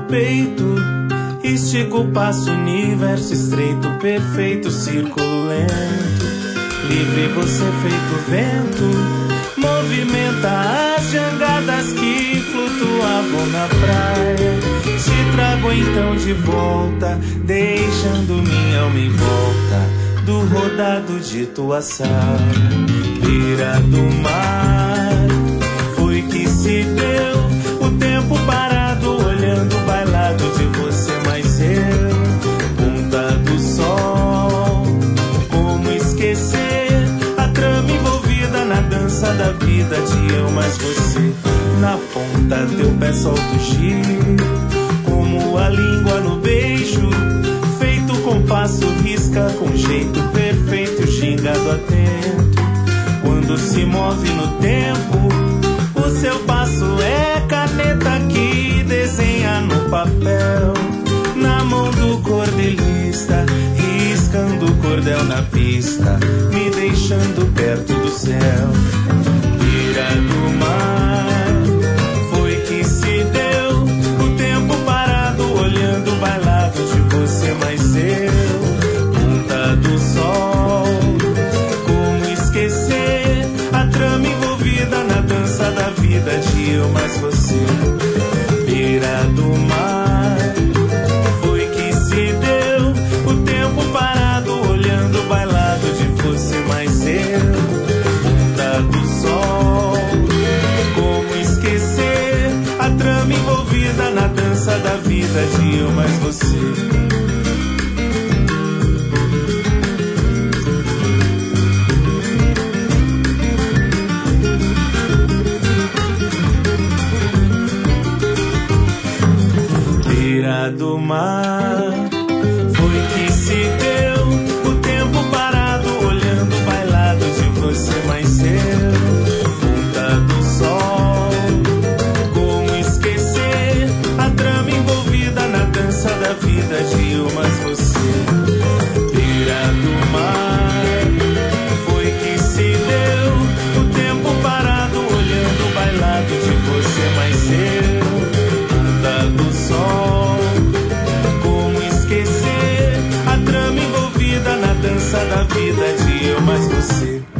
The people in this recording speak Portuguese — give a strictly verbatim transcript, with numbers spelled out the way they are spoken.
peito. Estico o passo, universo estreito, perfeito, círculo lento. Livre você feito vento, movimenta as jangadas que flutuavam na praia. Te trago então de volta, deixando minha alma em volta do rodado de tua sala. Beira do mar, foi que se deu o tempo parado, olhando o bailado de você mais eu. Ponta do sol, como esquecer a trama envolvida na dança da vida de eu mais você. Na ponta teu pé solta o giro, como a língua no beijo, feito compasso, risca com jeito perfeito, gingado atento. Quando se move no tempo, o seu passo é caneta que desenha no papel. Na mão do cordelista, riscando o cordel na pista, me deixando perto do céu. Beira do mar, foi que se deu o tempo parado, olhando o bailado de você mais eu. Ponta do sol, como esquecer a trama envolvida na dança da vida de eu mais você. Beira do mar, foi que se deu o tempo parado, olhando o bailado de você mais eu. Ponta do sol, como esquecer a trama envolvida na dança da vida de eu mais você. Do mar, foi que se deu o tempo parado, olhando o bailado de você mais eu. Ponta do sol, como esquecer a trama envolvida na dança da vida de eu mais você. Beira do mar, foi que se deu o tempo parado, olhando o bailado de você mais eu. Ponta do sol, na dança da vida de eu mais você.